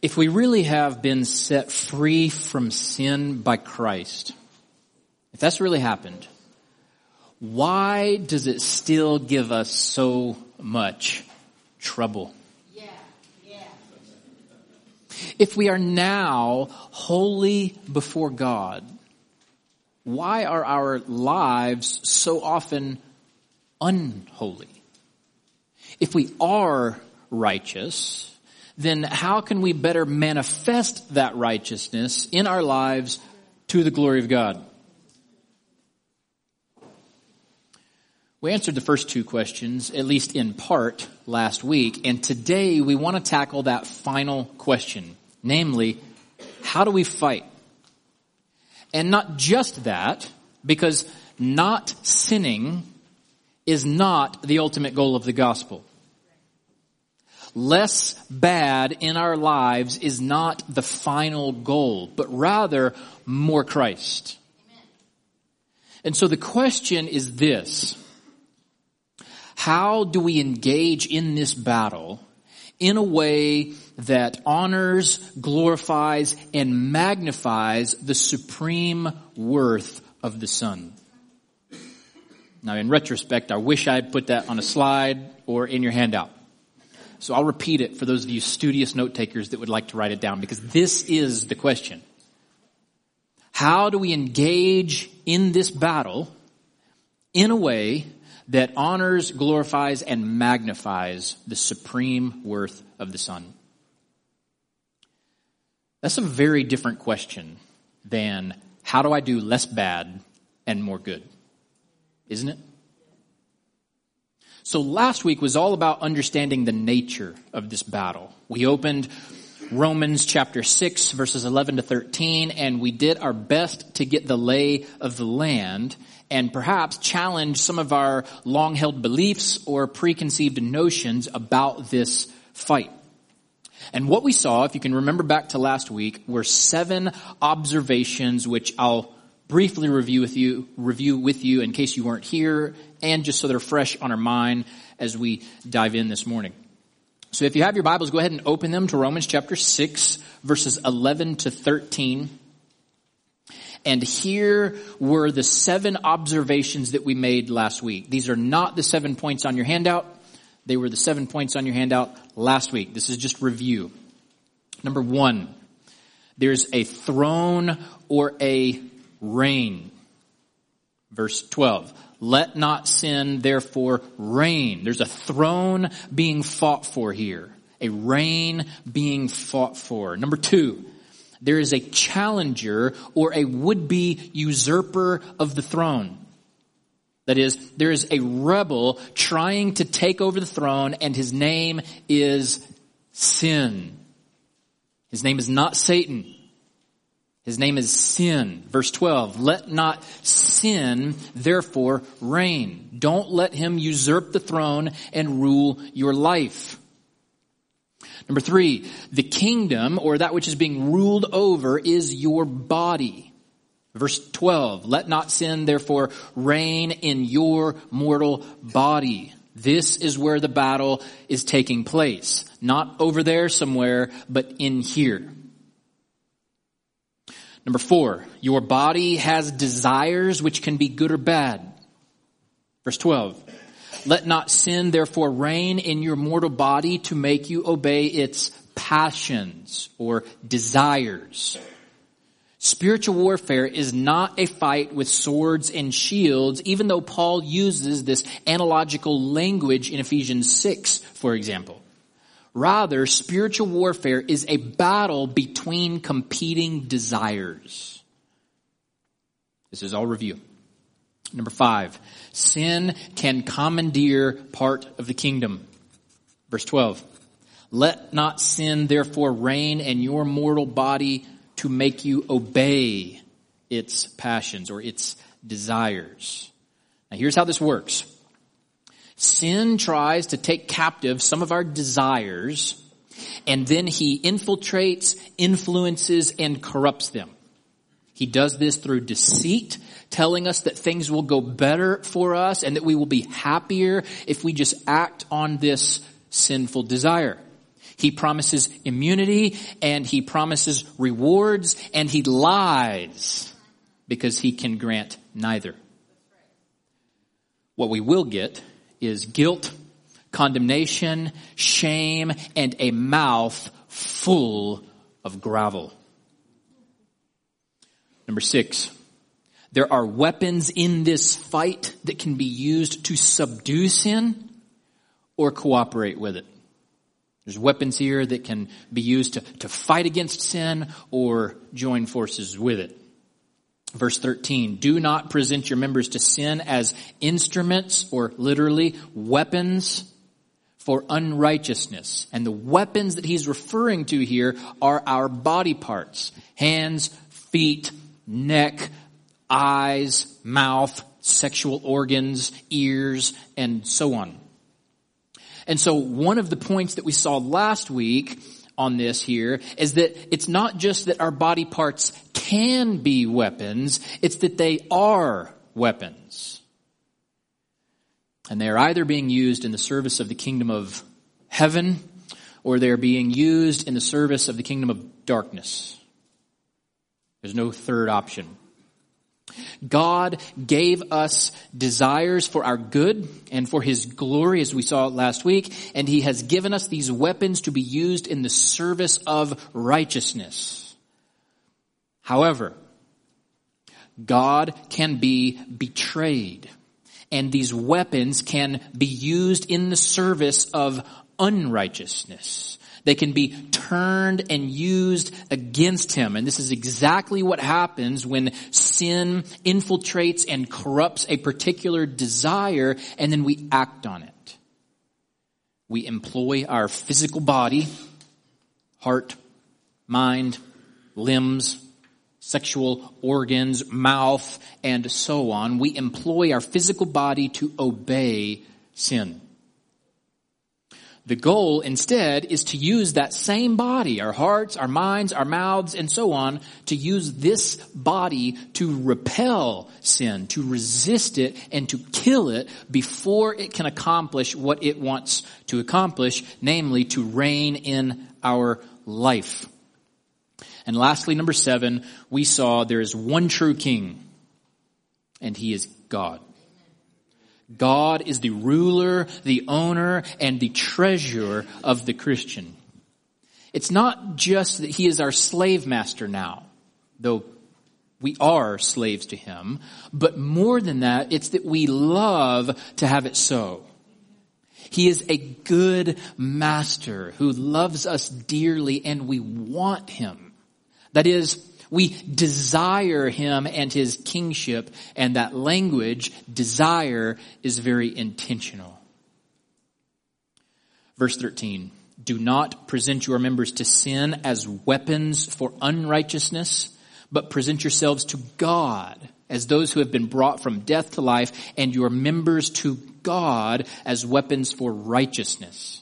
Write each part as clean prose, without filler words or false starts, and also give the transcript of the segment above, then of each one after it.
If we really have been set free from sin by Christ, if that's really happened, why does it still give us so much trouble? If we are now holy before God, why are our lives so often unholy? If we are righteous, then how can we better manifest that righteousness in our lives to the glory of God? We answered the first two questions, at least in part, last week, and today we want to tackle that final question, namely, how do we fight? And not just that, because not sinning is not the ultimate goal of the gospel. Less bad in our lives is not the final goal, but rather more Christ. And so the question is this: how do we engage in this battle in a way that honors, glorifies, and magnifies the supreme worth of the Son? Now, in retrospect, I wish I had put that on a slide or in your handout. So I'll repeat it for those of you studious note takers that would like to write it down, because this is the question. How do we engage in this battle in a way that honors, glorifies, and magnifies the supreme worth of the Son? That's a very different question than how do I do less bad and more good, isn't it? So last week was all about understanding the nature of this battle. We opened Romans chapter 6, verses 11 to 13, and we did our best to get the lay of the land and perhaps challenge some of our long-held beliefs or preconceived notions about this fight. And what we saw, if you can remember back to last week, were 7 observations, which I'll briefly review with you in case you weren't here, and just so they're fresh on our mind as we dive in this morning. So if you have your Bibles, go ahead and open them to Romans chapter 6, verses 11 to 13. And here were the 7 observations that we made last week. These are not the 7 points on your handout. They were the 7 points on your handout last week. This is just review. Number 1, there's a throne or a reign. Verse 12, let not sin therefore reign. There's a throne being fought for here. A reign being fought for. Number 2, there is a challenger or a would-be usurper of the throne. That is, there is a rebel trying to take over the throne, and his name is sin. His name is not Satan. His name is sin. Verse 12, let not sin therefore reign. Don't let him usurp the throne and rule your life. Number 3, the kingdom, or that which is being ruled over, is your body. Verse 12, let not sin therefore reign in your mortal body. This is where the battle is taking place. Not over there somewhere, but in here. Number 4, your body has desires which can be good or bad. Verse 12, let not sin therefore reign in your mortal body to make you obey its passions or desires. Spiritual warfare is not a fight with swords and shields, even though Paul uses this analogical language in Ephesians 6, for example. Rather, spiritual warfare is a battle between competing desires. This is all review. Number 5, sin can commandeer part of the kingdom. Verse 12, let not sin therefore reign in your mortal body to make you obey its passions or its desires. Now here's how this works. Sin tries to take captive some of our desires, and then he infiltrates, influences, and corrupts them. He does this through deceit, telling us that things will go better for us and that we will be happier if we just act on this sinful desire. He promises immunity, and he promises rewards, and he lies because he can grant neither. What we will get is guilt, condemnation, shame, and a mouth full of gravel. Number 6, there are weapons in this fight that can be used to subdue sin or cooperate with it. There's weapons here that can be used to fight against sin or join forces with it. Verse 13, do not present your members to sin as instruments, or literally weapons, for unrighteousness. And the weapons that he's referring to here are our body parts: hands, feet, neck, eyes, mouth, sexual organs, ears, and so on. And so one of the points that we saw last week on this here is that it's not just that our body parts can be weapons, it's that they are weapons. And they are either being used in the service of the kingdom of heaven, or they are being used in the service of the kingdom of darkness. There's no third option. God gave us desires for our good and for his glory, as we saw last week, and he has given us these weapons to be used in the service of righteousness. However, God can be betrayed, and these weapons can be used in the service of unrighteousness. They can be turned and used against him. And this is exactly what happens when sin infiltrates and corrupts a particular desire, and then we act on it. We employ our physical body, heart, mind, limbs, sexual organs, mouth, and so on. We employ our physical body to obey sin. The goal, instead, is to use that same body, our hearts, our minds, our mouths, and so on, to use this body to repel sin, to resist it, and to kill it before it can accomplish what it wants to accomplish, namely to reign in our life. And lastly, number 7, we saw there is one true king, and he is God. God is the ruler, the owner, and the treasurer of the Christian. It's not just that he is our slave master now, though we are slaves to him, but more than that, it's that we love to have it so. He is a good master who loves us dearly, and we want him. That is, we desire him and his kingship, and that language, desire, is very intentional. Verse 13, do not present your members to sin as weapons for unrighteousness, but present yourselves to God as those who have been brought from death to life, and your members to God as weapons for righteousness.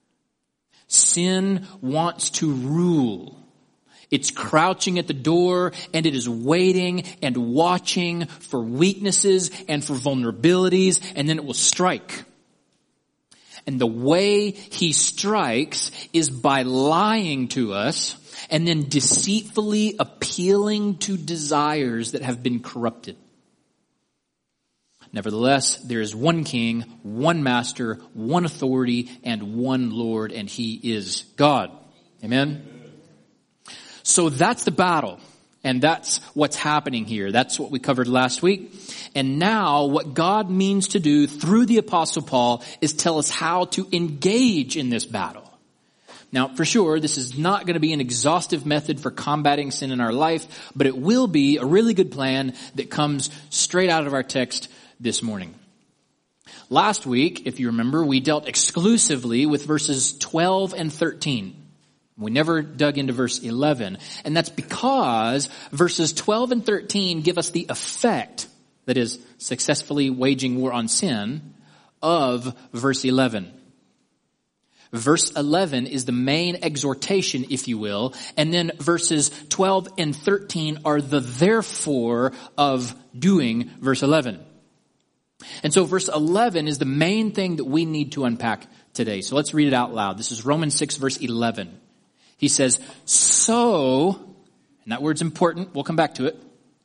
Sin wants to rule. It's crouching at the door, and it is waiting and watching for weaknesses and for vulnerabilities, and then it will strike. And the way he strikes is by lying to us and then deceitfully appealing to desires that have been corrupted. Nevertheless, there is one king, one master, one authority, and one Lord, and he is God. Amen? So that's the battle, and that's what's happening here. That's what we covered last week. And now what God means to do through the Apostle Paul is tell us how to engage in this battle. Now, for sure, this is not going to be an exhaustive method for combating sin in our life, but it will be a really good plan that comes straight out of our text this morning. Last week, if you remember, we dealt exclusively with verses 12 and 13. We never dug into verse 11, and that's because verses 12 and 13 give us the effect, that is, successfully waging war on sin, of verse 11. Verse 11 is the main exhortation, if you will, and then verses 12 and 13 are the therefore of doing verse 11. And so verse 11 is the main thing that we need to unpack today. So let's read it out loud. This is Romans 6 verse 11. He says, so, and that word's important, we'll come back to it.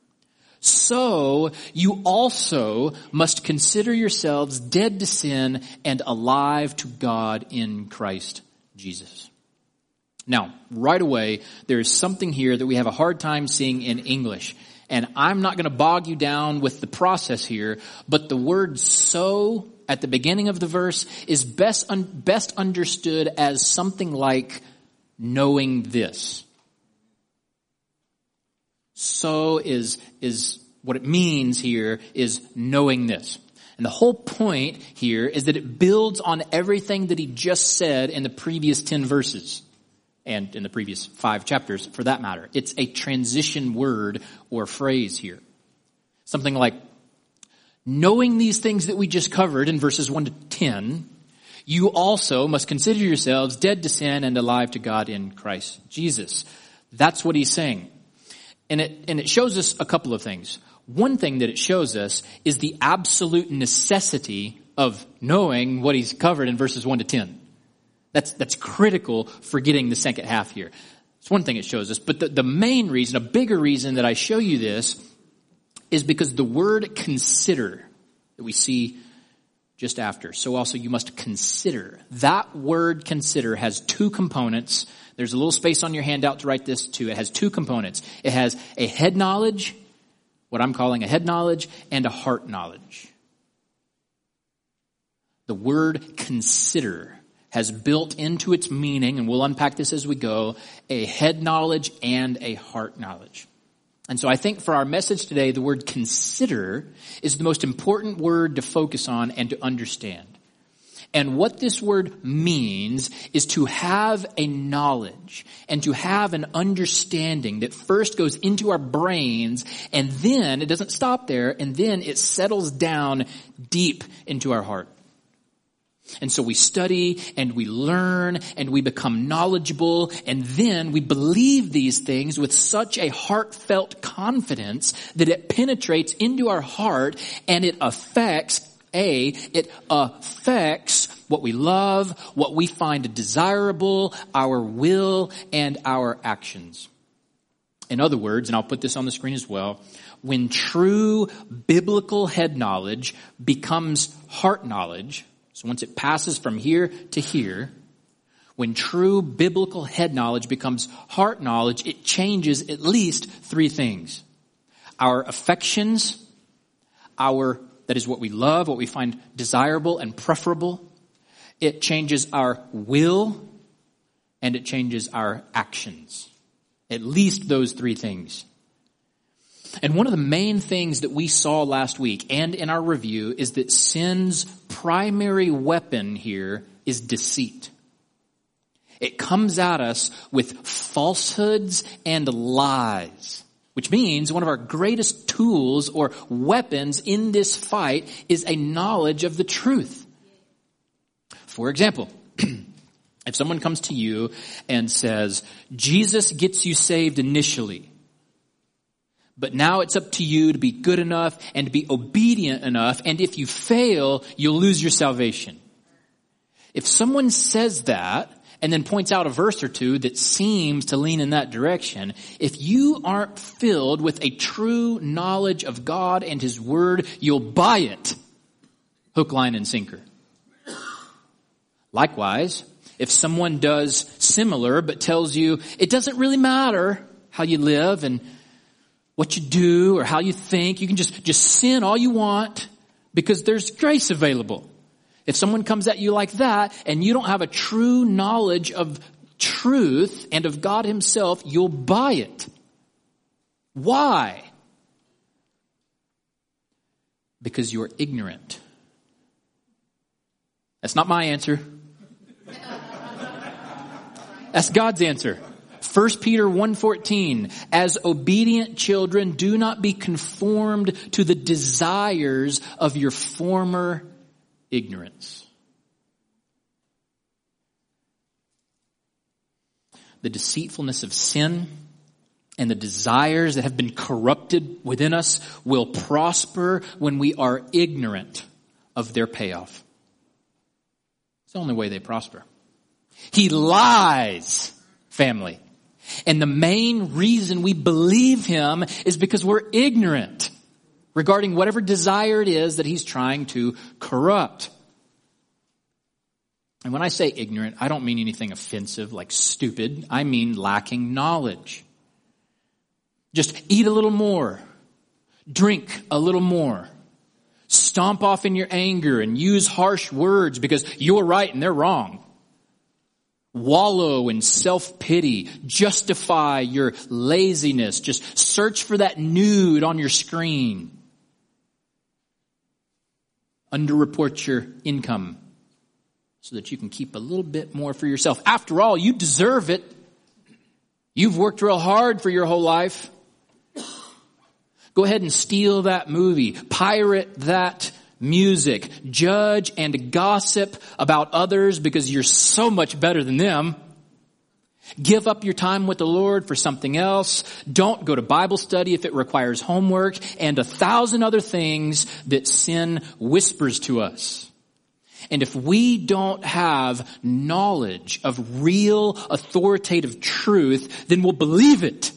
So you also must consider yourselves dead to sin and alive to God in Christ Jesus. Now, right away, there is something here that we have a hard time seeing in English. And I'm not going to bog you down with the process here, but the word so at the beginning of the verse is best understood as something like knowing this. So is what it means here is knowing this. And the whole point here is that it builds on everything that he just said in the previous 10 verses. And in the previous 5 chapters, for that matter. It's a transition word or phrase here. Something like, knowing these things that we just covered in verses 1 to 10, you also must consider yourselves dead to sin and alive to God in Christ Jesus. That's what he's saying. And it shows us a couple of things. One thing that it shows us is the absolute necessity of knowing what he's covered in verses 1 to 10. That's critical for getting the second half here. It's one thing it shows us. But the main reason, a bigger reason that I show you this is because the word consider that we see just after. So also you must consider. That word consider has 2 components. There's a little space on your handout to write this too. It has 2 components. It has a head knowledge, what I'm calling a head knowledge, and a heart knowledge. The word consider has built into its meaning, and we'll unpack this as we go, a head knowledge and a heart knowledge. And so I think for our message today, the word consider is the most important word to focus on and to understand. And what this word means is to have a knowledge and to have an understanding that first goes into our brains, and then it doesn't stop there, and then it settles down deep into our heart. And so we study and we learn and we become knowledgeable, and then we believe these things with such a heartfelt confidence that it penetrates into our heart, and it affects what we love, what we find desirable, our will, and our actions. In other words, and I'll put this on the screen as well, when true biblical head knowledge becomes heart knowledge, so once it passes from here to here, when true biblical head knowledge becomes heart knowledge, it changes at least 3 things. Our affections, that is what we love, what we find desirable and preferable. It changes our will, and it changes our actions. At least those 3 things. And one of the main things that we saw last week and in our review is that sin's primary weapon here is deceit. It comes at us with falsehoods and lies, which means one of our greatest tools or weapons in this fight is a knowledge of the truth. For example, if someone comes to you and says, Jesus gets you saved initially, but now it's up to you to be good enough and to be obedient enough, and if you fail, you'll lose your salvation. If someone says that and then points out a verse or 2 that seems to lean in that direction, if you aren't filled with a true knowledge of God and His Word, you'll buy it. Hook, line, and sinker. Likewise, if someone does similar but tells you it doesn't really matter how you live and what you do or how you think, you can just sin all you want because there's grace available. If someone comes at you like that and you don't have a true knowledge of truth and of God Himself, you'll buy it. Why? Because you're ignorant. That's not my answer. That's God's answer. 1 Peter 1:14, as obedient children, do not be conformed to the desires of your former ignorance. The deceitfulness of sin and the desires that have been corrupted within us will prosper when we are ignorant of their payoff. It's the only way they prosper. He lies, family. And the main reason we believe him is because we're ignorant regarding whatever desire it is that he's trying to corrupt. And when I say ignorant, I don't mean anything offensive like stupid. I mean lacking knowledge. Just eat a little more. Drink a little more. Stomp off in your anger and use harsh words because you're right and they're wrong. Wallow in self-pity. Justify your laziness. Just search for that nude on your screen. Underreport your income so that you can keep a little bit more for yourself. After all, you deserve it. You've worked real hard for your whole life. Go ahead and steal that movie. Pirate that music. Judge and gossip about others because you're so much better than them. Give up your time with the Lord for something else. Don't go to Bible study if it requires homework, and 1,000 other things that sin whispers to us. And if we don't have knowledge of real authoritative truth, then we'll believe it.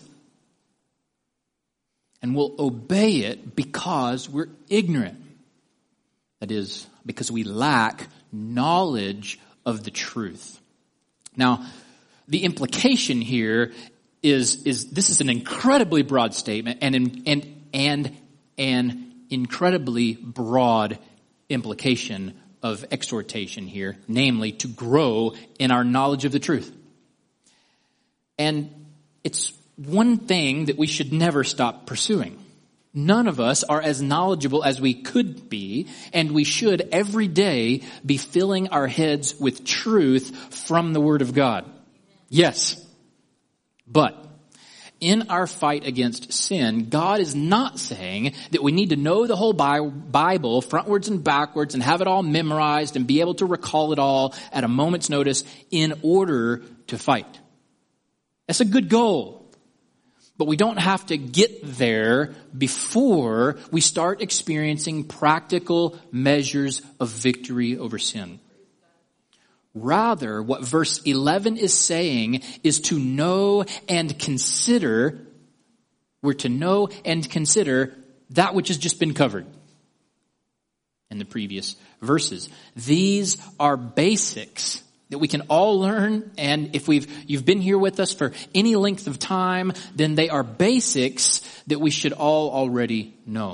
And we'll obey it because we're ignorant. That is, because we lack knowledge of the truth. Now, the implication here is this is an incredibly broad statement and an incredibly broad implication of exhortation here, namely to grow in our knowledge of the truth. And it's one thing that we should never stop pursuing. None of us are as knowledgeable as we could be, and we should every day be filling our heads with truth from the Word of God. Yes, but in our fight against sin, God is not saying that we need to know the whole Bible frontwards and backwards and have it all memorized and be able to recall it all at a moment's notice in order to fight. That's a good goal. But we don't have to get there before we start experiencing practical measures of victory over sin. Rather, what verse 11 is saying is to know and consider, we're to know and consider that which has just been covered in the previous verses. These are basics that we can all learn, and if you've been here with us for any length of time, then they are basics that we should all already know.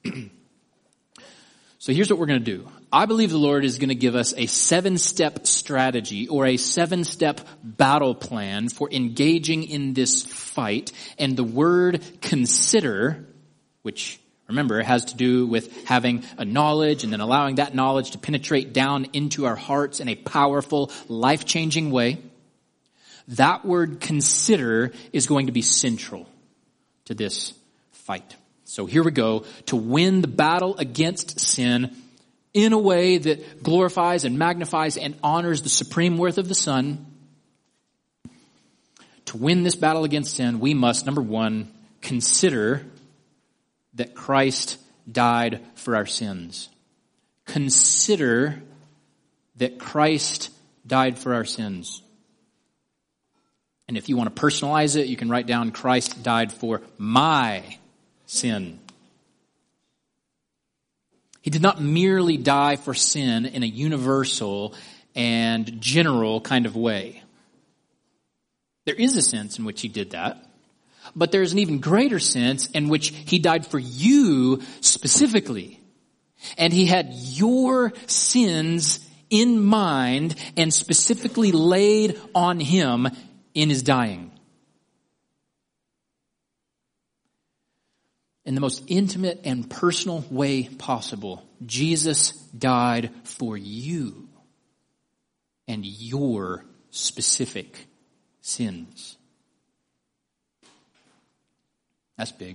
So here's what we're going to do. I believe the Lord is going to give us a 7-step strategy or a 7-step battle plan for engaging in this fight. And the word consider, which remember has to do with having a knowledge and then allowing that knowledge to penetrate down into our hearts in a powerful, life-changing way. That word consider is going to be central to this fight. So here we go. To win the battle against sin in a way that glorifies and magnifies and honors the supreme worth of the Son. To win this battle against sin, we must, number one, consider that Christ died for our sins. Consider that Christ died for our sins. And if you want to personalize it, you can write down Christ died for my sin. He did not merely die for sin in a universal and general kind of way. There is a sense in which he did that, but there's an even greater sense in which he died for you specifically. And he had your sins in mind and specifically laid on him in his dying. In the most intimate and personal way possible, Jesus died for you and your specific sins. That's big.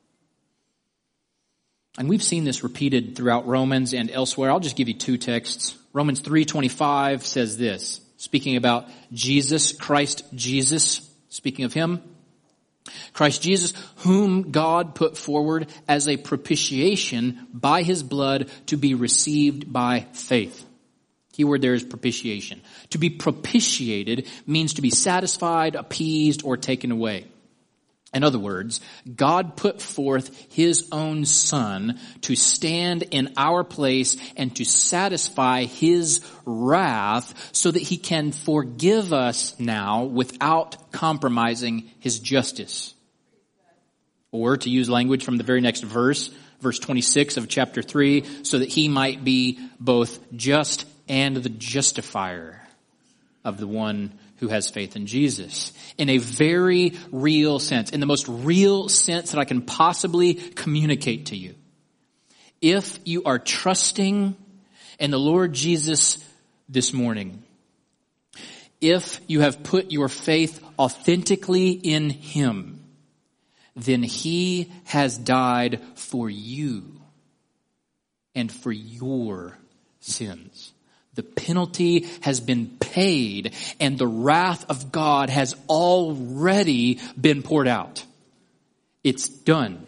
And we've seen this repeated throughout Romans and elsewhere. I'll just give you 2 texts. Romans 3:25 says this, speaking about Jesus, Christ Jesus, speaking of him. Christ Jesus, whom God put forward as a propitiation by his blood to be received by faith. Key word there is propitiation. To be propitiated means to be satisfied, appeased, or taken away. In other words, God put forth his own Son to stand in our place and to satisfy his wrath so that he can forgive us now without compromising his justice. Or to use language from the very next verse, verse 26 of chapter 3, so that he might be both just and the justifier of the one who has faith in Jesus. In a very real sense, in the most real sense that I can possibly communicate to you. If you are trusting in the Lord Jesus this morning, if you have put your faith authentically in him, then he has died for you and for your sins. The penalty has been paid and the wrath of God has already been poured out. It's done.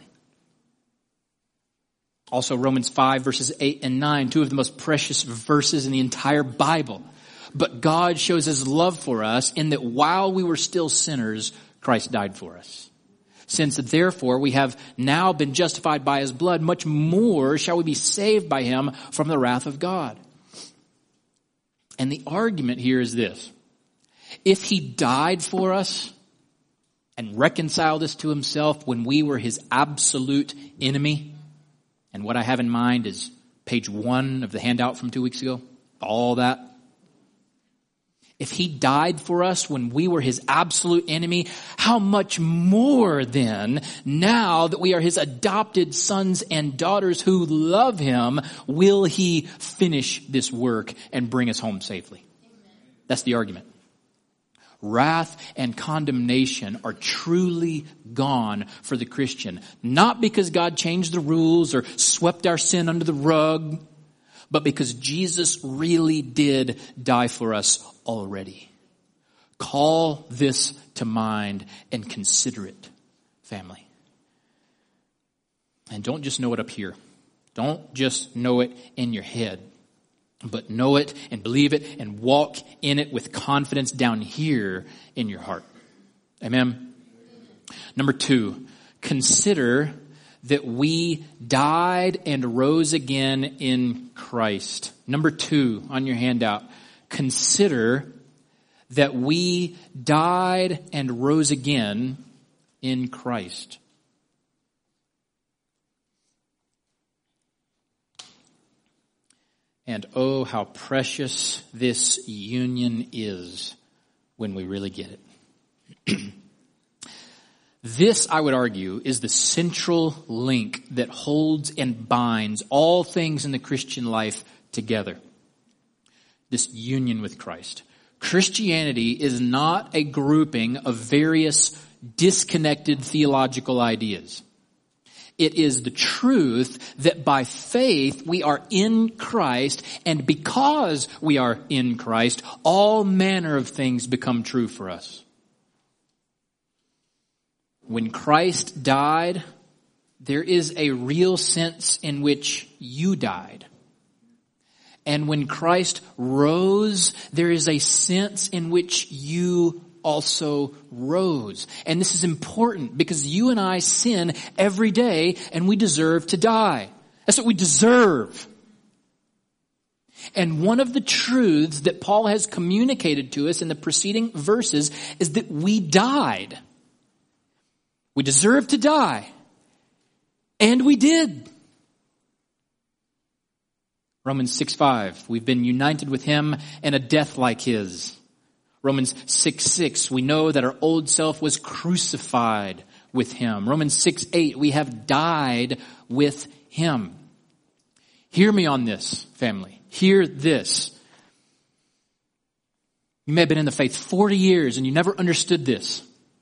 Also, Romans 5 verses 8 and 9, two of the most precious verses in the entire Bible. But God shows his love for us in that while we were still sinners, Christ died for us. Since therefore we have now been justified by his blood, much more shall we be saved by him from the wrath of God. And the argument here is this. If he died for us and reconciled us to himself when we were his absolute enemy, and what I have in mind is page 1 of the handout from 2 weeks ago, all that. If he died for us when we were his absolute enemy, how much more then, now that we are his adopted sons and daughters who love him, will he finish this work and bring us home safely? Amen. That's the argument. Wrath and condemnation are truly gone for the Christian. Not because God changed the rules or swept our sin under the rug, but because Jesus really did die for us already. Call this to mind and consider it, family. And don't just know it up here. Don't just know it in your head, but know it and believe it and walk in it with confidence down here in your heart. Amen. Number 2, consider that we died and rose again in Christ. Number 2 on your handout. Consider that we died and rose again in Christ. And oh, how precious this union is when we really get it. This, I would argue, is the central link that holds and binds all things in the Christian life together. This union with Christ. Christianity is not a grouping of various disconnected theological ideas. It is the truth that by faith we are in Christ, and because we are in Christ, all manner of things become true for us. When Christ died, there is a real sense in which you died. And when Christ rose, there is a sense in which you also rose. And this is important because you and I sin every day and we deserve to die. That's what we deserve. And one of the truths that Paul has communicated to us in the preceding verses is that we died. We deserve to die. And we did. Romans 6:5, we've been united with him in a death like his. Romans 6:6, we know that our old self was crucified with him. Romans 6:8, we have died with him. Hear me on this, family. Hear this. You may have been in the faith 40 years and you never understood this.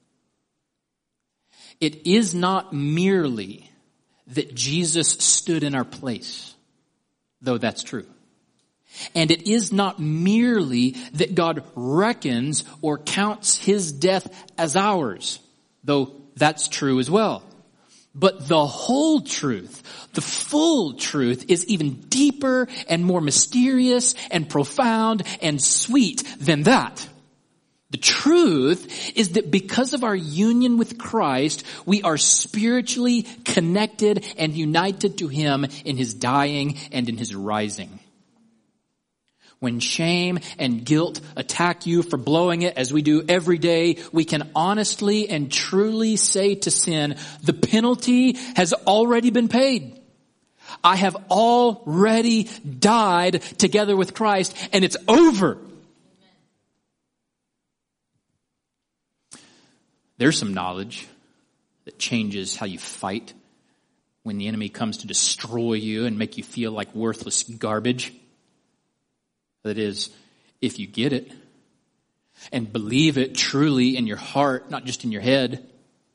It is not merely that Jesus stood in our place, though that's true. And it is not merely that God reckons or counts his death as ours, though that's true as well. But the whole truth, the full truth, is even deeper and more mysterious and profound and sweet than that. The truth is that because of our union with Christ, we are spiritually connected and united to Him in His dying and in His rising. When shame and guilt attack you for blowing it, as we do every day, we can honestly and truly say to sin, the penalty has already been paid. I have already died together with Christ, and it's over. There's some knowledge that changes how you fight when the enemy comes to destroy you and make you feel like worthless garbage. That is, if you get it and believe it truly in your heart, not just in your head.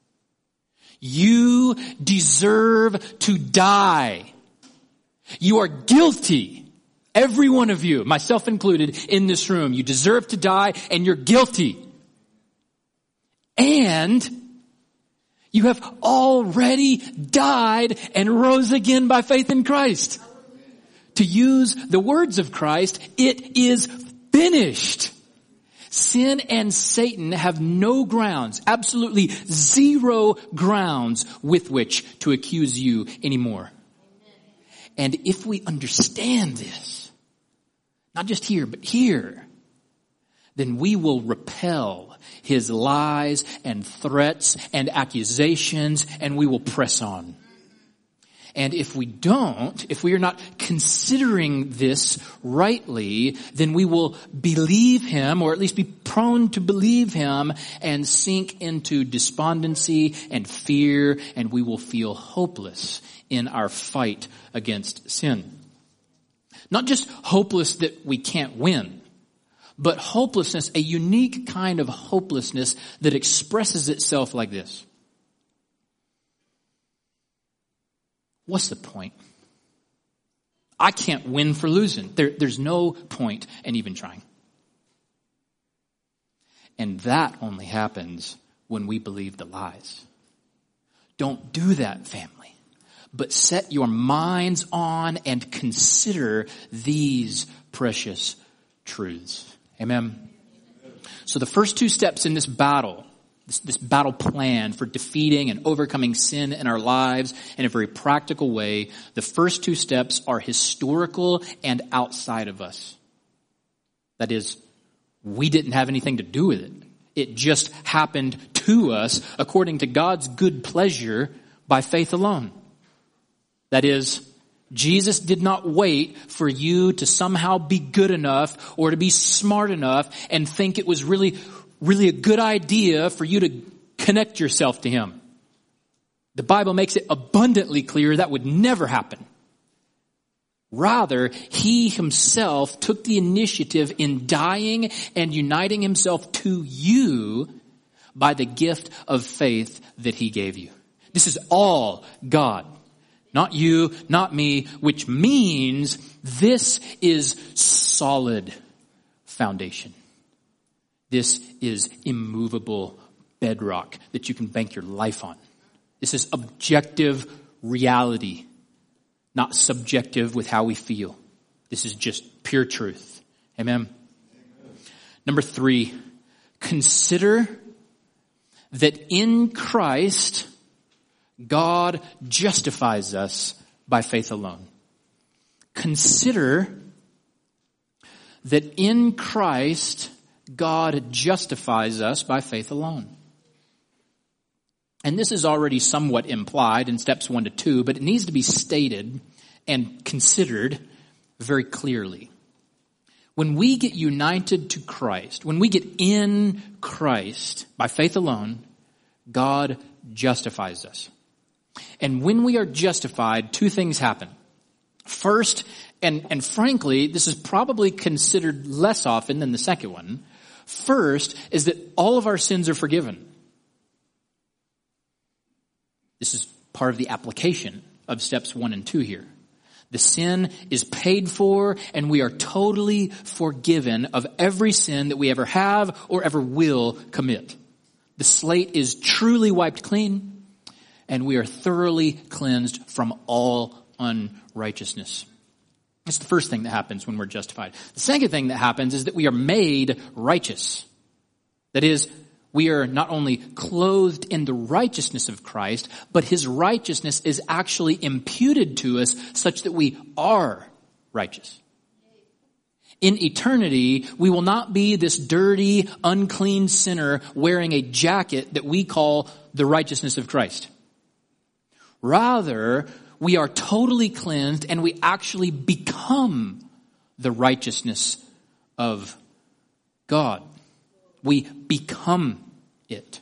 You deserve to die. You are guilty. Every one of you, myself included, in this room. You deserve to die and you're guilty. And you have already died and rose again by faith in Christ. To use the words of Christ, it is finished. Sin and Satan have no grounds, absolutely zero grounds with which to accuse you anymore. And if we understand this, not just here, but here, then we will repel his lies and threats and accusations, and we will press on. And if we don't, if we are not considering this rightly, then we will believe him, or at least be prone to believe him, and sink into despondency and fear, and we will feel hopeless in our fight against sin. Not just hopeless that we can't win, but hopelessness, a unique kind of hopelessness that expresses itself like this. What's the point? I can't win for losing. There's no point in even trying. And that only happens when we believe the lies. Don't do that, family. But set your minds on and consider these precious truths. Amen. So the first two steps in this battle, this battle plan for defeating and overcoming sin in our lives in a very practical way, the first two steps are historical and outside of us. That is, we didn't have anything to do with it. It just happened to us according to God's good pleasure by faith alone. That is, Jesus did not wait for you to somehow be good enough or to be smart enough and think it was really a good idea for you to connect yourself to him. The Bible makes it abundantly clear that would never happen. Rather, he himself took the initiative in dying and uniting himself to you by the gift of faith that he gave you. This is all God. Not you, not me, which means this is solid foundation. This is immovable bedrock that you can bank your life on. This is objective reality, not subjective with how we feel. This is just pure truth. Amen. Number 3, consider that in Christ, God justifies us by faith alone. Consider that in Christ, God justifies us by faith alone. And this is already somewhat implied in steps 1 to 2, but it needs to be stated and considered very clearly. When we get united to Christ, when we get in Christ by faith alone, God justifies us. And when we are justified, 2 things happen. First, and frankly, this is probably considered less often than the second one. First is that all of our sins are forgiven. This is part of the application of steps 1 and 2 here. The sin is paid for and we are totally forgiven of every sin that we ever have or ever will commit. The slate is truly wiped clean and we are thoroughly cleansed from all unrighteousness. That's the first thing that happens when we're justified. The second thing that happens is that we are made righteous. That is, we are not only clothed in the righteousness of Christ, but his righteousness is actually imputed to us such that we are righteous. In eternity, we will not be this dirty, unclean sinner wearing a jacket that we call the righteousness of Christ. Rather, we are totally cleansed and we actually become the righteousness of God. We become it.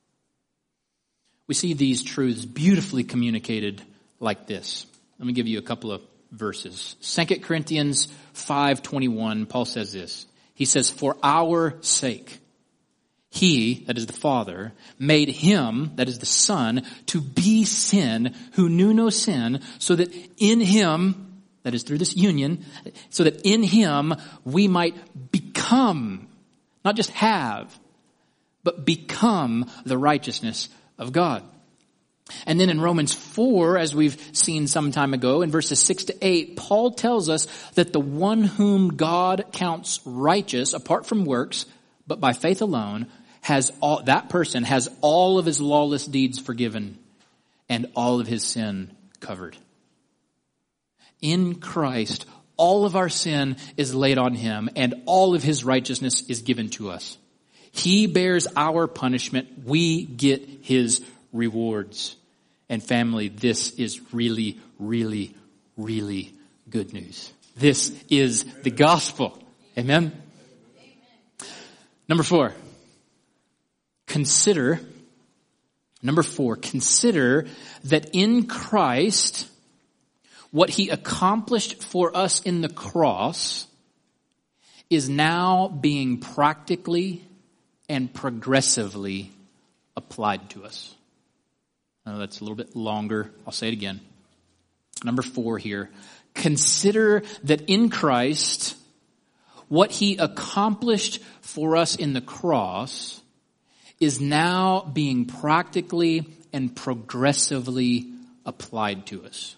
We see these truths beautifully communicated like this. Let me give you a couple of verses. 2 Corinthians 5:21, Paul says this. He says, "For our sake, he," that is the Father, "made him," that is the Son, "to be sin who knew no sin, so that in him," that is through this union, "so that in him we might become," not just have, but become the righteousness of God. And then in Romans 4, as we've seen some time ago, in verses 6 to 8, Paul tells us that the one whom God counts righteous, apart from works, but by faith alone, that person has all of his lawless deeds forgiven and all of his sin covered. In Christ, all of our sin is laid on him and all of his righteousness is given to us. He bears our punishment. We get his rewards. And family, this is really, really, really good news. This is the gospel. Amen? Number 4, consider that in Christ, what he accomplished for us in the cross is now being practically and progressively applied to us. I know that's a little bit longer. I'll say it again. Number 4 here. Consider that in Christ, what he accomplished for us in the cross is now being practically and progressively applied to us.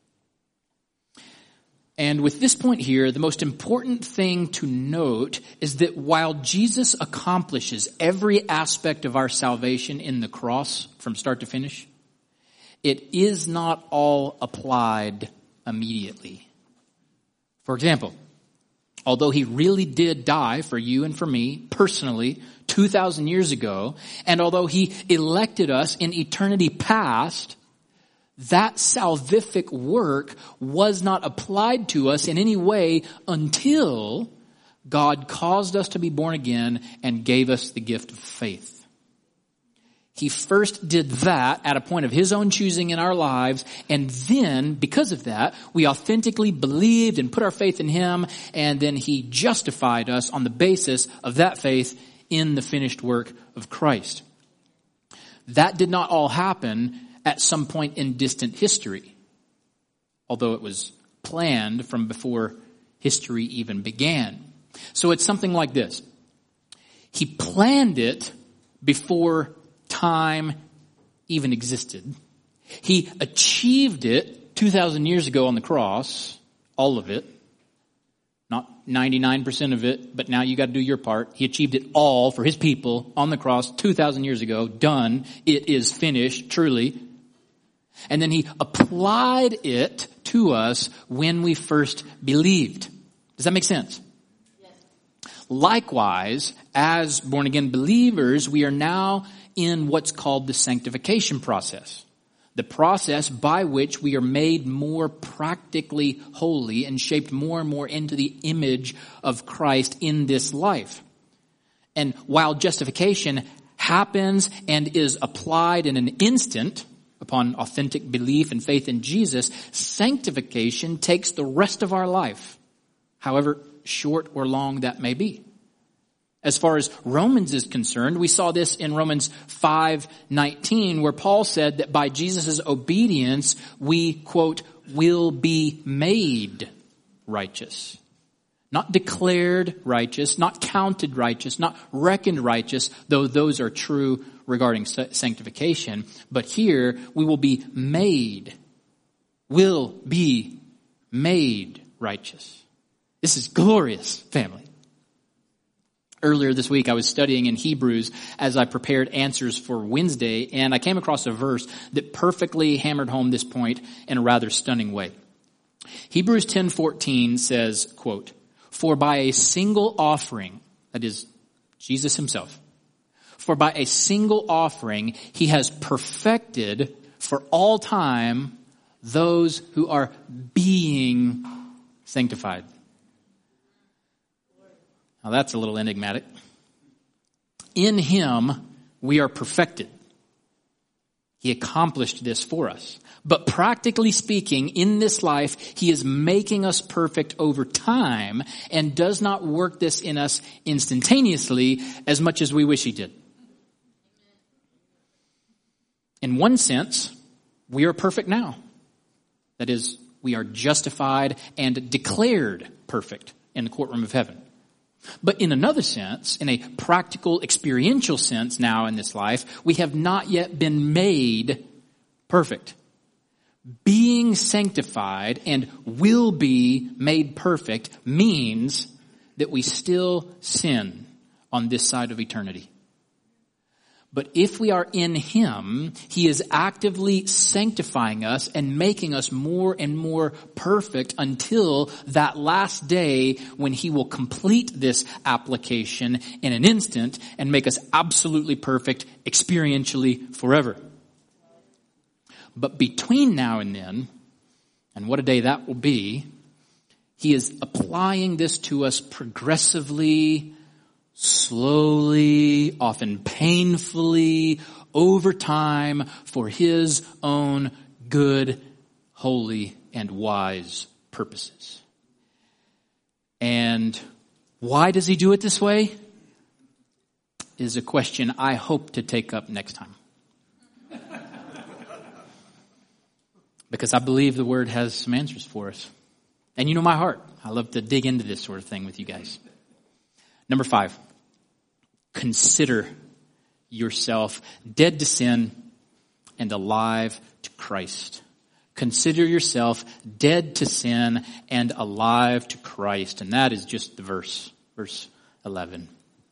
And with this point here, the most important thing to note is that while Jesus accomplishes every aspect of our salvation in the cross from start to finish, it is not all applied immediately. For example, although he really did die for you and for me personally 2,000 years ago, and although he elected us in eternity past, that salvific work was not applied to us in any way until God caused us to be born again and gave us the gift of faith. He first did that at a point of his own choosing in our lives, and then, because of that, we authentically believed and put our faith in him, and then he justified us on the basis of that faith in the finished work of Christ. That did not all happen at some point in distant history, although it was planned from before history even began. So it's something like this. He planned it before time even existed. He achieved it 2,000 years ago on the cross, all of it. Not 99% of it, but now you got to do your part. He achieved it all for his people on the cross 2,000 years ago. Done. It is finished, truly. And then he applied it to us when we first believed. Does that make sense? Yes. Likewise, as born-again believers, we are now in what's called the sanctification process. The process by which we are made more practically holy and shaped more and more into the image of Christ in this life. And while justification happens and is applied in an instant upon authentic belief and faith in Jesus, sanctification takes the rest of our life, however short or long that may be. As far as Romans is concerned, we saw this in Romans 5:19, where Paul said that by Jesus' obedience, we, quote, will be made righteous. Not declared righteous, not counted righteous, not reckoned righteous, though those are true regarding sanctification, but here we will be made righteous. This is glorious, family. Earlier this week, I was studying in Hebrews as I prepared answers for Wednesday, and I came across a verse that perfectly hammered home this point in a rather stunning way. Hebrews 10:14 says, quote, "For by a single offering," that is Jesus himself, "for by a single offering he has perfected for all time those who are being sanctified." Now that's a little enigmatic. In him we are perfected. He accomplished this for us. But practically speaking, in this life, he is making us perfect over time and does not work this in us instantaneously as much as we wish he did. In one sense, we are perfect now. That is, we are justified and declared perfect in the courtroom of heaven. But in another sense, in a practical, experiential sense now in this life, we have not yet been made perfect. Being sanctified and will be made perfect means that we still sin on this side of eternity. But if we are in him, he is actively sanctifying us and making us more and more perfect until that last day when he will complete this application in an instant and make us absolutely perfect experientially forever. But between now and then, and what a day that will be, he is applying this to us progressively, slowly, often painfully, over time, for his own good, holy, and wise purposes. And why does he do it this way? Is a question I hope to take up next time. Because I believe the word has some answers for us. And you know my heart. I love to dig into this sort of thing with you guys. Number 5. Consider yourself dead to sin and alive to Christ. Consider yourself dead to sin and alive to Christ. And that is just the verse 11.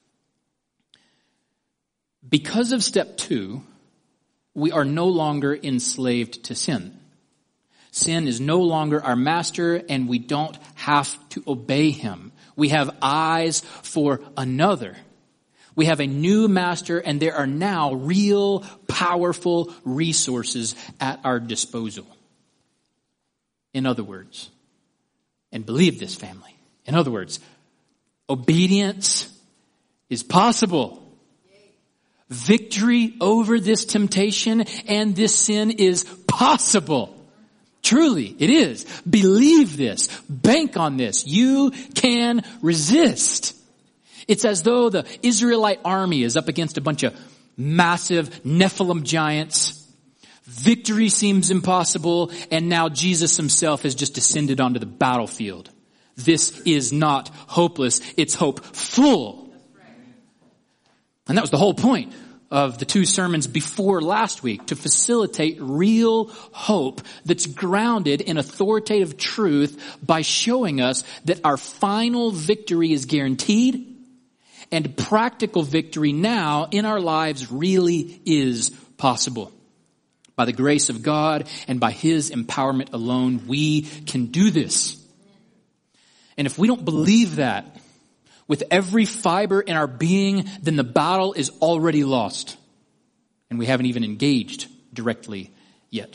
Because of step 2, we are no longer enslaved to sin. Sin is no longer our master, and we don't have to obey him. We have eyes for another. We have a new master, and there are now real, powerful resources at our disposal. In other words, and believe this, family, in other words, obedience is possible. Victory over this temptation and this sin is possible. Truly, it is. Believe this. Bank on this. You can resist. It's as though the Israelite army is up against a bunch of massive Nephilim giants. Victory seems impossible, and now Jesus himself has just descended onto the battlefield. This is not hopeless. It's hopeful. And that was the whole point of the 2 sermons before last week, to facilitate real hope that's grounded in authoritative truth by showing us that our final victory is guaranteed and practical victory now in our lives really is possible. By the grace of God and by his empowerment alone, we can do this. And if we don't believe that with every fiber in our being, then the battle is already lost. And we haven't even engaged directly yet.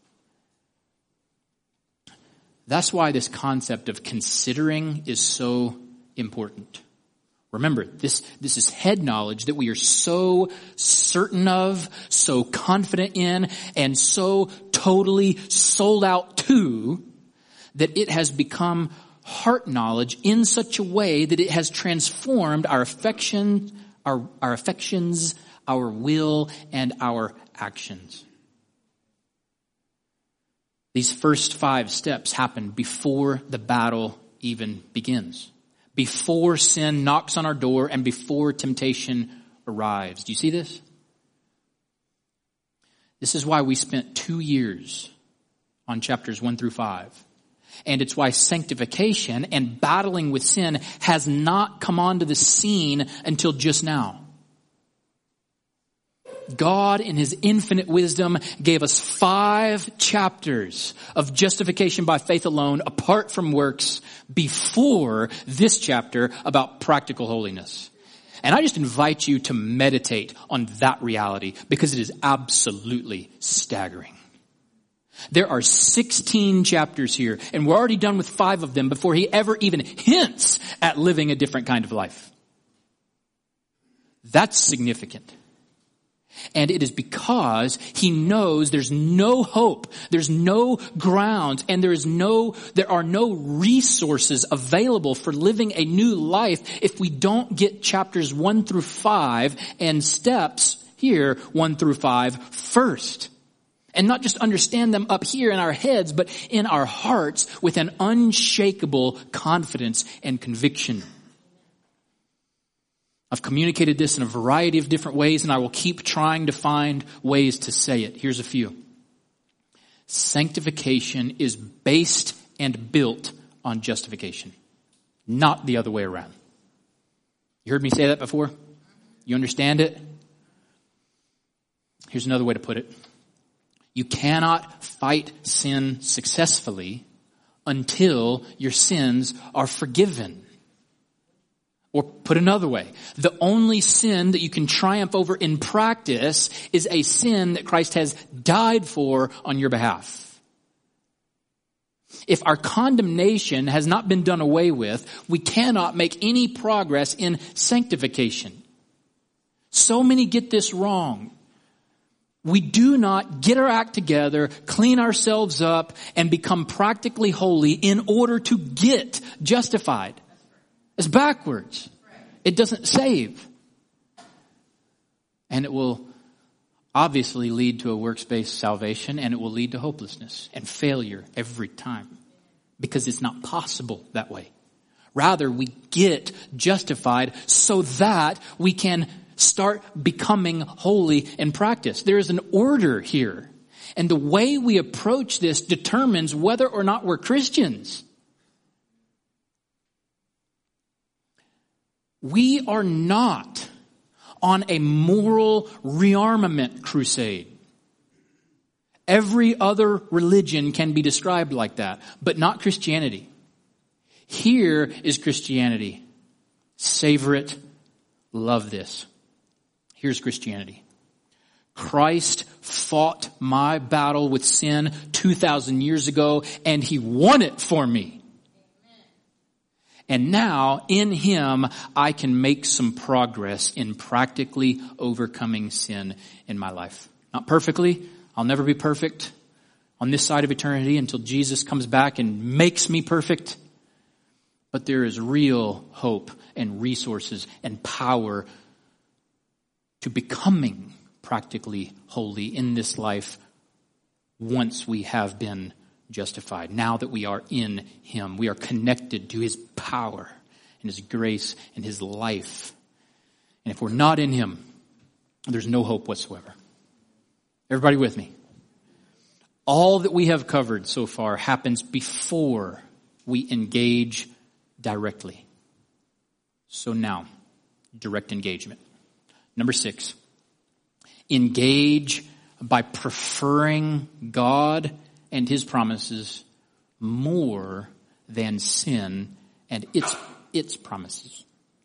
That's why this concept of considering is so important. Remember, this is head knowledge that we are so certain of, so confident in, and so totally sold out to, that it has become heart knowledge in such a way that it has transformed our affections, our will, and our actions. These first 5 steps happen before the battle even begins. Before sin knocks on our door and before temptation arrives. Do you see this? This is why we spent 2 years on chapters 1 through 5. And it's why sanctification and battling with sin has not come onto the scene until just now. God, in His infinite wisdom, gave us 5 chapters of justification by faith alone, apart from works, before this chapter about practical holiness. And I just invite you to meditate on that reality, because it is absolutely staggering. There are 16 chapters here, and we're already done with 5 of them before He ever even hints at living a different kind of life. That's significant. And it is because He knows there's no hope, there's no grounds, and there are no resources available for living a new life if we don't get chapters 1 through 5 and steps here 1 through 5 first. And not just understand them up here in our heads, but in our hearts with an unshakable confidence and conviction. I've communicated this in a variety of different ways, and I will keep trying to find ways to say it. Here's a few. Sanctification is based and built on justification, not the other way around. You heard me say that before? You understand it? Here's another way to put it. You cannot fight sin successfully until your sins are forgiven. Or put another way, the only sin that you can triumph over in practice is a sin that Christ has died for on your behalf. If our condemnation has not been done away with, we cannot make any progress in sanctification. So many get this wrong. We do not get our act together, clean ourselves up, and become practically holy in order to get justified. It's backwards. It doesn't save. And it will obviously lead to a works-based salvation, and it will lead to hopelessness and failure every time, because it's not possible that way. Rather, we get justified so that we can start becoming holy in practice. There is an order here. And the way we approach this determines whether or not we're Christians. We are not on a moral rearmament crusade. Every other religion can be described like that, but not Christianity. Here is Christianity. Savor it. Love this. Here's Christianity. Christ fought my battle with sin 2,000 years ago, and He won it for me. And now, in Him, I can make some progress in practically overcoming sin in my life. Not perfectly. I'll never be perfect on this side of eternity until Jesus comes back and makes me perfect. But there is real hope and resources and power to becoming practically holy in this life once we have been justified. Now that we are in Him, we are connected to His power and His grace and His life. And if we're not in Him, there's no hope whatsoever. Everybody with me? All that we have covered so far happens before we engage directly. So now, direct engagement. Number 6, engage by preferring God and His promises more than sin and its promises.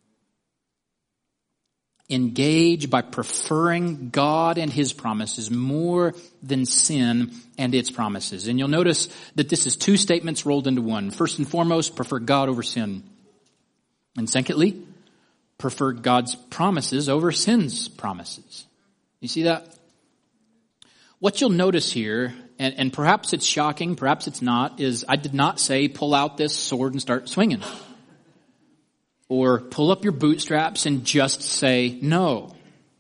Engage by preferring God and His promises more than sin and its promises. And you'll notice that this is 2 statements rolled into one. First and foremost, prefer God over sin. And secondly, prefer God's promises over sin's promises. You see that? What you'll notice here, and perhaps it's shocking, perhaps it's not, is I did not say pull out this sword and start swinging. Or pull up your bootstraps and just say no.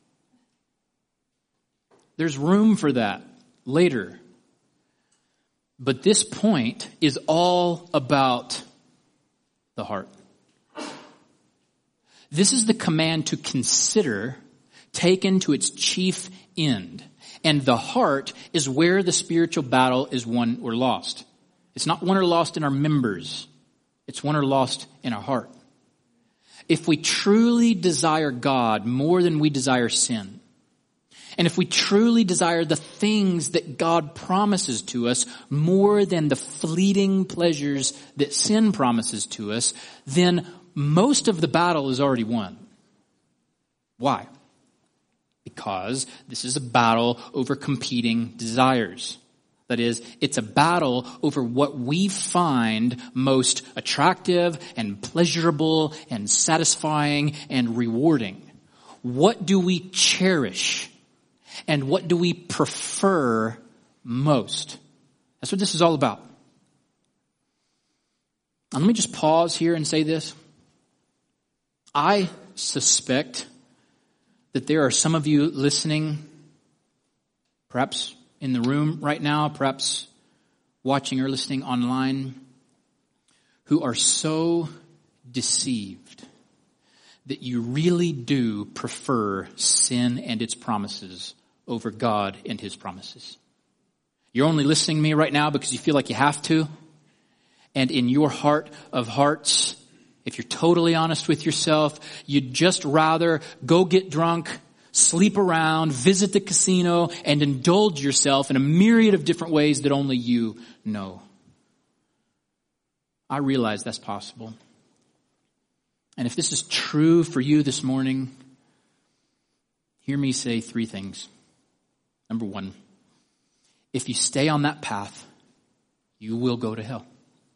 There's room for that later. But this point is all about the heart. This is the command to consider taken to its chief end. And the heart is where the spiritual battle is won or lost. It's not won or lost in our members. It's won or lost in our heart. If we truly desire God more than we desire sin, and if we truly desire the things that God promises to us more than the fleeting pleasures that sin promises to us, then most of the battle is already won. Why? Because this is a battle over competing desires. That is, it's a battle over what we find most attractive and pleasurable and satisfying and rewarding. What do we cherish? And what do we prefer most? That's what this is all about. Now, let me just pause here and say this. I suspect that there are some of you listening, perhaps in the room right now, perhaps watching or listening online, who are so deceived that you really do prefer sin and its promises over God and His promises. You're only listening to me right now because you feel like you have to. And in your heart of hearts, if you're totally honest with yourself, you'd just rather go get drunk, sleep around, visit the casino, and indulge yourself in a myriad of different ways that only you know. I realize that's possible. And if this is true for you this morning, hear me say three things. Number one, if you stay on that path, you will go to hell.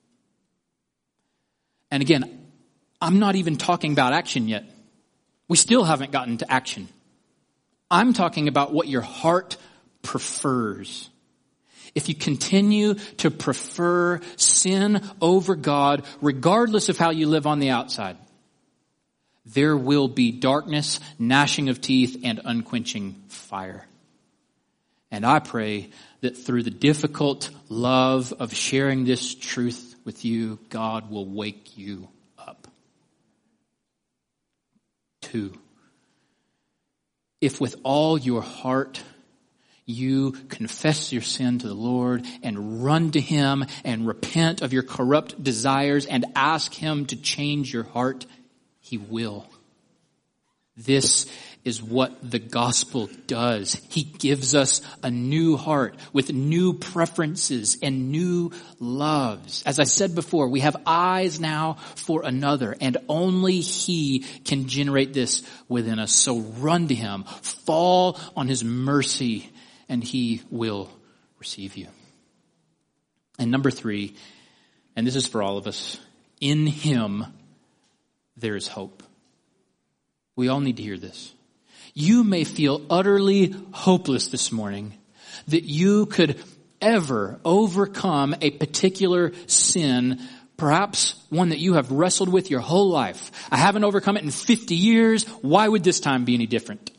And again, I'm not even talking about action yet. We still haven't gotten to action. I'm talking about what your heart prefers. If you continue to prefer sin over God, regardless of how you live on the outside, there will be darkness, gnashing of teeth, and unquenching fire. And I pray that through the difficult love of sharing this truth with you, God will wake you up. 2, if with all your heart you confess your sin to the Lord and run to Him and repent of your corrupt desires and ask Him to change your heart, He will. This is what the gospel does. He gives us a new heart with new preferences and new loves. As I said before, we have eyes now for another, and only He can generate this within us. So run to Him, fall on His mercy, and He will receive you. And number 3, and this is for all of us, in Him there is hope. We all need to hear this. You may feel utterly hopeless this morning that you could ever overcome a particular sin, perhaps one that you have wrestled with your whole life. I haven't overcome it in 50 years. Why would this time be any different?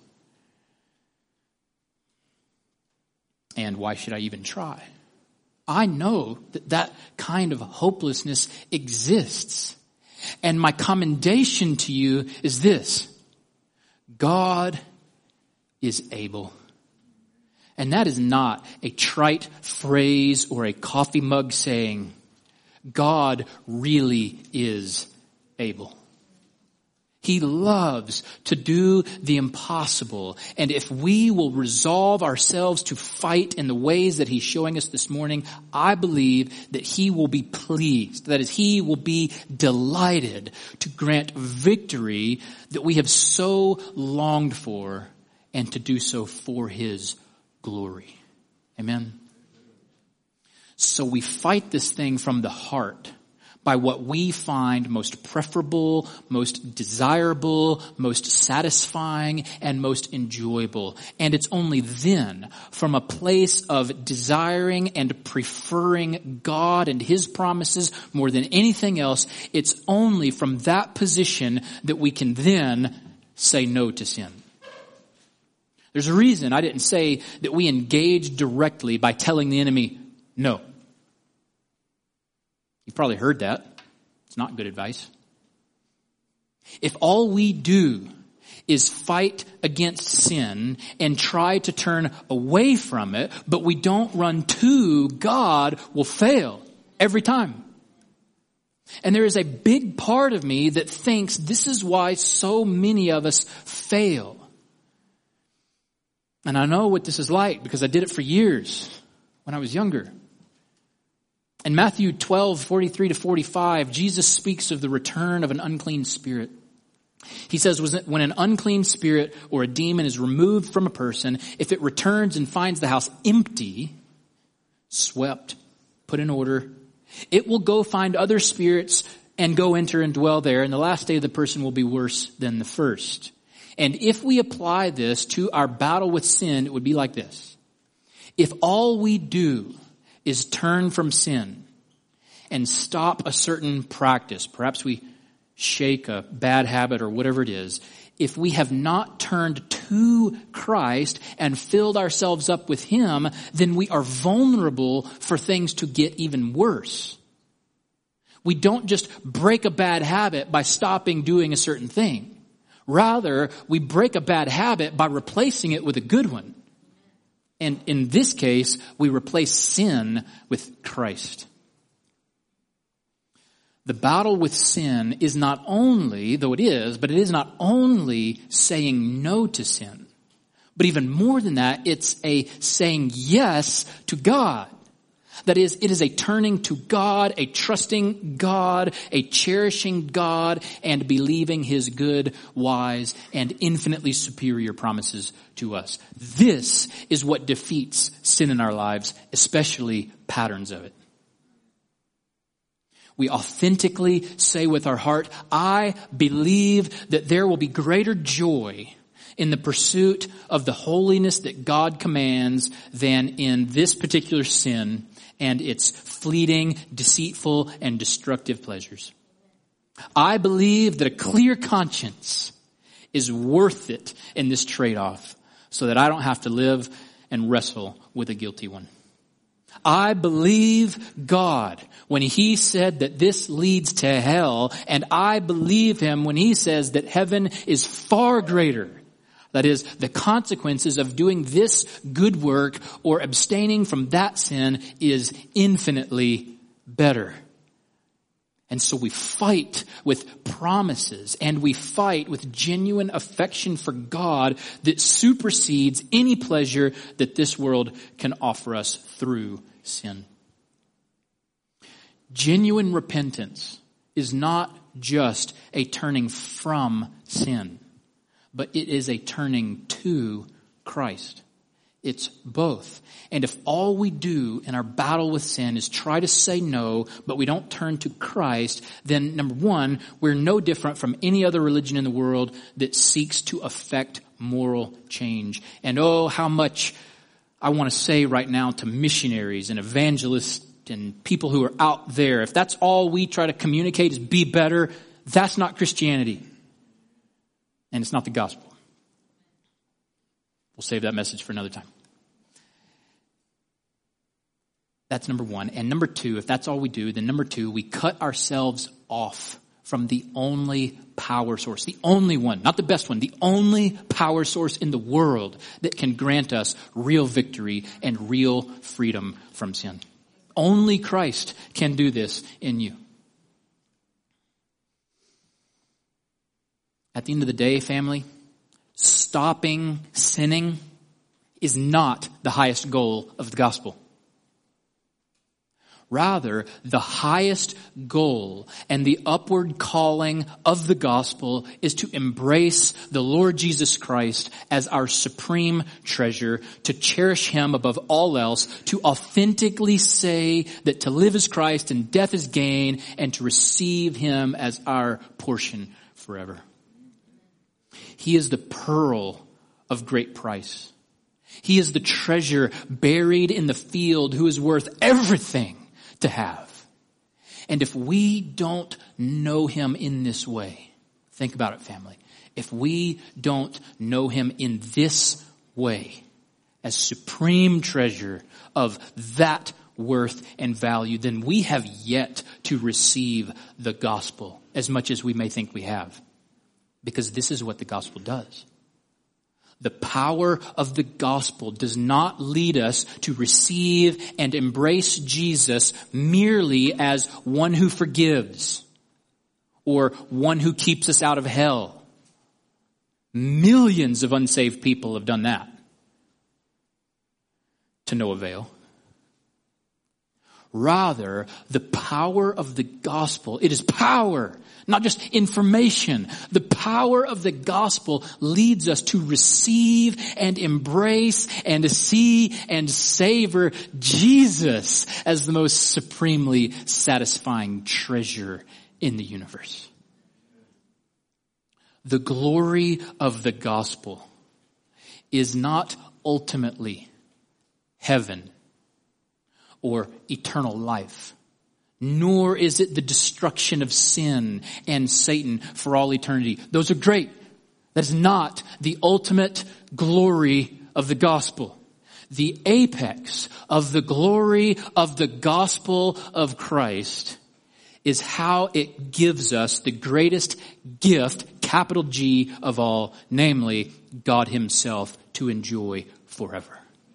And why should I even try? I know that that kind of hopelessness exists. And my commendation to you is this: God is able. And that is not a trite phrase or a coffee mug saying. God really is able. He loves to do the impossible. And if we will resolve ourselves to fight in the ways that He's showing us this morning, I believe that He will be pleased. That is, He will be delighted to grant victory that we have so longed for, and to do so for His glory. Amen. So we fight this thing from the heart by what we find most preferable, most desirable, most satisfying, and most enjoyable. And it's only then, from a place of desiring and preferring God and His promises more than anything else, it's only from that position that we can then say no to sin. There's a reason I didn't say that we engage directly by telling the enemy no. You've probably heard that. It's not good advice. If all we do is fight against sin and try to turn away from it, but we don't run to God, will fail every time. And there is a big part of me that thinks this is why so many of us fail. And I know what this is like because I did it for years when I was younger. In Matthew 12:43-45, Jesus speaks of the return of an unclean spirit. He says, when an unclean spirit or a demon is removed from a person, if it returns and finds the house empty, swept, put in order, it will go find other spirits and go enter and dwell there, and the last day of the person will be worse than the first. And if we apply this to our battle with sin, it would be like this. If all we do is turn from sin and stop a certain practice, perhaps we shake a bad habit or whatever it is, if we have not turned to Christ and filled ourselves up with Him, then we are vulnerable for things to get even worse. We don't just break a bad habit by stopping doing a certain thing. Rather, we break a bad habit by replacing it with a good one. And in this case, we replace sin with Christ. The battle with sin is not only, though it is, but it is not only saying no to sin. But even more than that, it's a saying yes to God. That is, it is a turning to God, a trusting God, a cherishing God, and believing His good, wise, and infinitely superior promises to us. This is what defeats sin in our lives, especially patterns of it. We authentically say with our heart, I believe that there will be greater joy in the pursuit of the holiness that God commands than in this particular sin and its fleeting, deceitful, and destructive pleasures. I believe that a clear conscience is worth it in this trade-off so that I don't have to live and wrestle with a guilty one. I believe God when He said that this leads to hell, and I believe Him when He says that heaven is far greater. That is, the consequences of doing this good work or abstaining from that sin is infinitely better. And so we fight with promises, and we fight with genuine affection for God that supersedes any pleasure that this world can offer us through sin. Genuine repentance is not just a turning from sin, but it is a turning to Christ. It's both. And if all we do in our battle with sin is try to say no, but we don't turn to Christ, then number one, we're no different from any other religion in the world that seeks to affect moral change. And oh, how much I want to say right now to missionaries and evangelists and people who are out there, if that's all we try to communicate is be better, that's not Christianity. And it's not the gospel. We'll save that message for another time. That's number one. And number two, if that's all we do, then number two, we cut ourselves off from the only power source, the only one, not the best one, the only power source in the world that can grant us real victory and real freedom from sin. Only Christ can do this in you. At the end of the day, family, stopping sinning is not the highest goal of the gospel. Rather, the highest goal and the upward calling of the gospel is to embrace the Lord Jesus Christ as our supreme treasure, to cherish Him above all else, to authentically say that to live is Christ and death is gain, and to receive Him as our portion forever. He is the pearl of great price. He is the treasure buried in the field who is worth everything to have. And if we don't know Him in this way, think about it, family. If we don't know Him in this way, as supreme treasure of that worth and value, then we have yet to receive the gospel as much as we may think we have. Because this is what the gospel does. The power of the gospel does not lead us to receive and embrace Jesus merely as one who forgives or one who keeps us out of hell. Millions of unsaved people have done that to no avail. Rather, the power of the gospel, it is power, not just information. The power of the gospel leads us to receive and embrace and to see and savor Jesus as the most supremely satisfying treasure in the universe. The glory of the gospel is not ultimately heaven or eternal life, nor is it the destruction of sin and Satan for all eternity. Those are great. That is not the ultimate glory of the gospel. The apex of the glory of the gospel of Christ is how it gives us the greatest gift, capital G, of all, namely God himself to enjoy forever.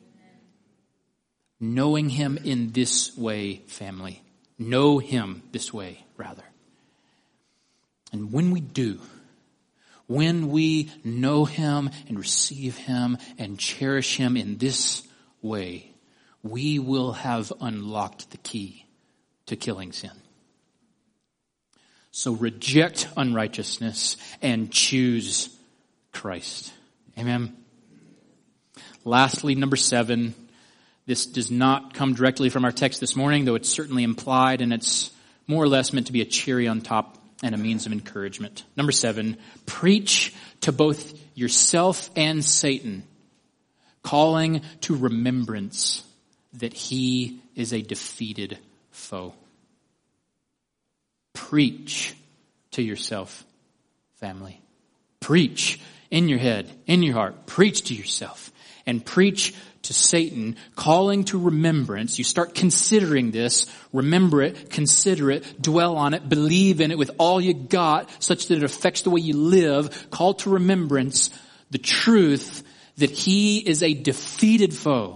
Knowing him in this way, family. Know him this way, rather. And when we do, when we know him and receive him and cherish him in this way, we will have unlocked the key to killing sin. So reject unrighteousness and choose Christ. Amen. Lastly, number 7. This does not come directly from our text this morning, though it's certainly implied, and it's more or less meant to be a cherry on top and a means of encouragement. Number 7, preach to both yourself and Satan, calling to remembrance that he is a defeated foe. Preach to yourself, family. Preach in your head, in your heart. Preach to yourself and preach to Satan, calling to remembrance. You start considering this, remember it, consider it, dwell on it, believe in it with all you got, such that it affects the way you live. Call to remembrance the truth that he is a defeated foe.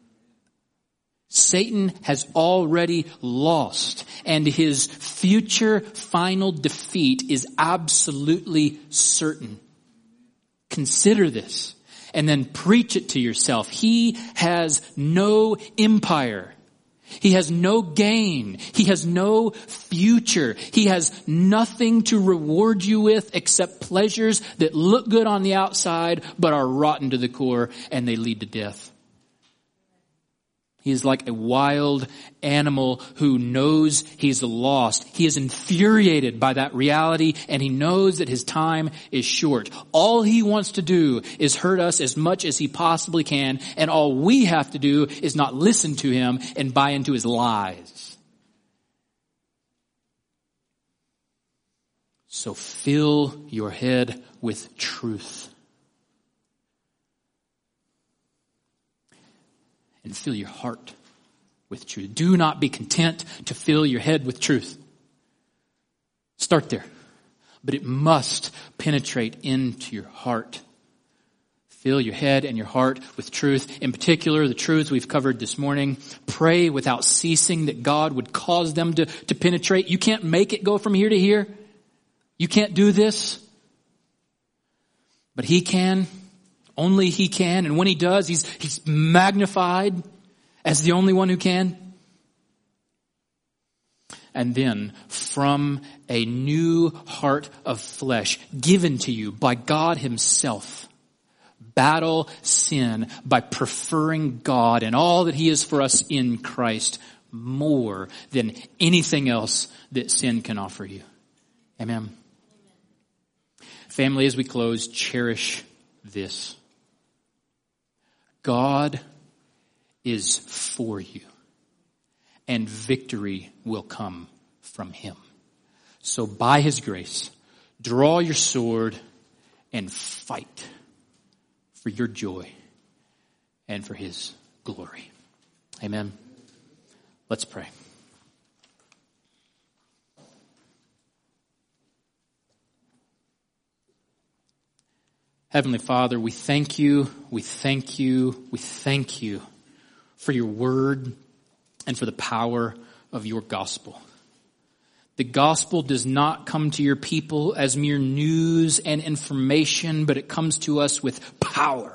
Satan has already lost, and his future final defeat is absolutely certain. Consider this. And then preach it to yourself. He has no empire. He has no gain. He has no future. He has nothing to reward you with except pleasures that look good on the outside but are rotten to the core, and they lead to death. He is like a wild animal who knows he's lost. He is infuriated by that reality, and he knows that his time is short. All he wants to do is hurt us as much as he possibly can, and all we have to do is not listen to him and buy into his lies. So fill your head with truth. And fill your heart with truth. Do not be content to fill your head with truth. Start there. But it must penetrate into your heart. Fill your head and your heart with truth. In particular, the truths we've covered this morning. Pray without ceasing that God would cause them to penetrate. You can't make it go from here to here. You can't do this. But he can. Only he can, and when he does, he's magnified as the only one who can. And then, from a new heart of flesh given to you by God himself, battle sin by preferring God and all that he is for us in Christ more than anything else that sin can offer you. Amen. Family, as we close, cherish this. God is for you, and victory will come from him. So by his grace, draw your sword and fight for your joy and for his glory. Amen. Let's pray. Heavenly Father, we thank you, we thank you, we thank you for your word and for the power of your gospel. The gospel does not come to your people as mere news and information, but it comes to us with power.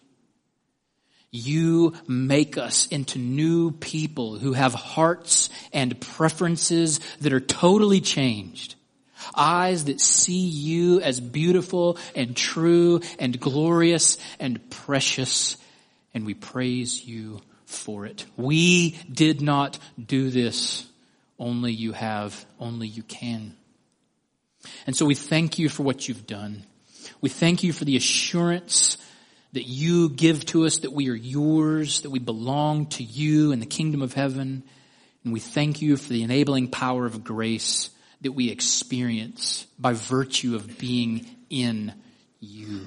You make us into new people who have hearts and preferences that are totally changed. Eyes that see you as beautiful and true and glorious and precious. And we praise you for it. We did not do this. Only you have, only you can. And so we thank you for what you've done. We thank you for the assurance that you give to us, that we are yours, that we belong to you in the kingdom of heaven. And we thank you for the enabling power of grace that we experience by virtue of being in you.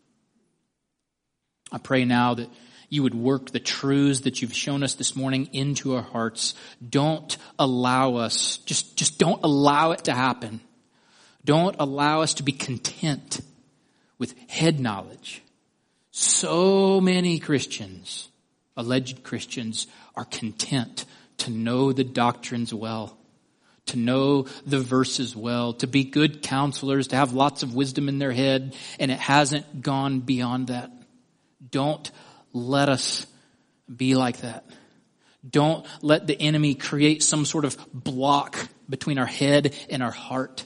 I pray now that you would work the truths that you've shown us this morning into our hearts. Don't allow us, just don't allow it to happen. Don't allow us to be content with head knowledge. So many Christians, alleged Christians, are content to know the doctrines well, to know the verses well, to be good counselors, to have lots of wisdom in their head, and it hasn't gone beyond that. Don't let us be like that. Don't let the enemy create some sort of block between our head and our heart.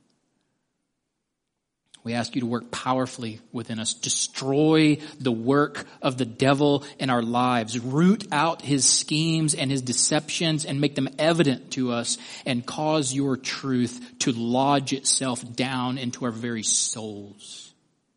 We ask you to work powerfully within us. Destroy the work of the devil in our lives. Root out his schemes and his deceptions and make them evident to us, and cause your truth to lodge itself down into our very souls.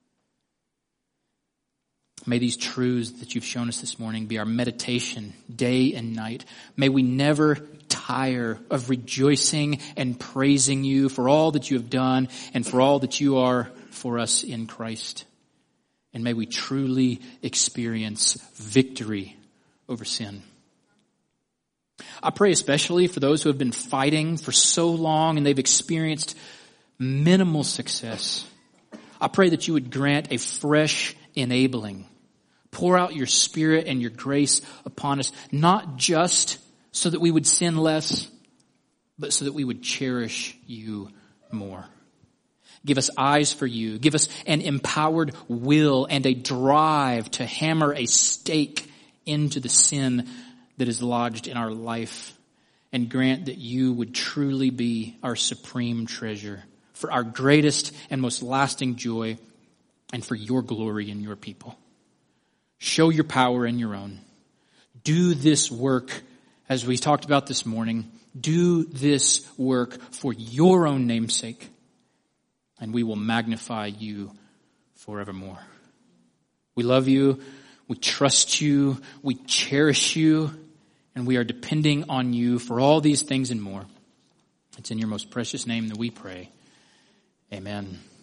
May these truths that you've shown us this morning be our meditation day and night. May we never tire of rejoicing and praising you for all that you have done and for all that you are for us in Christ. And may we truly experience victory over sin. I pray especially for those who have been fighting for so long and they've experienced minimal success. I pray that you would grant a fresh enabling. Pour out your Spirit and your grace upon us, not just so that we would sin less, but so that we would cherish you more. Give us eyes for you. Give us an empowered will and a drive to hammer a stake into the sin that is lodged in our life. And grant that you would truly be our supreme treasure, for our greatest and most lasting joy, and for your glory in your people. Show your power in your own. Do this work, as we talked about this morning. Do this work for your own name's sake, and we will magnify you forevermore. We love you. We trust you. We cherish you. And we are depending on you for all these things and more. It's in your most precious name that we pray. Amen.